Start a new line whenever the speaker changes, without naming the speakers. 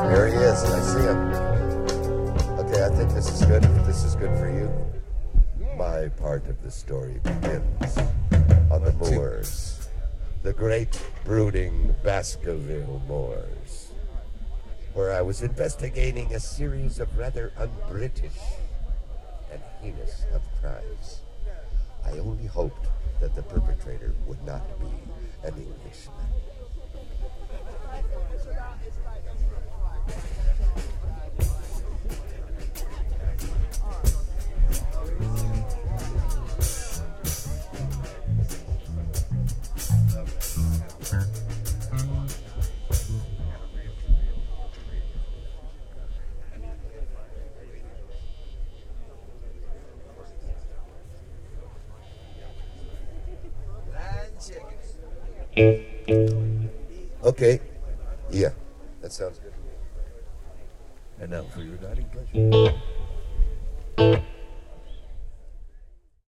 There he is. I see him. Okay, I think this is good. This is good for you. My part of the story begins on the moors. The great brooding Baskerville moors, where I was investigating a series of rather un-British and heinous of crimes. I only hoped that the perpetrator would not be an Englishman. Okay. Yeah, that sounds good.
And now for your guiding pleasure.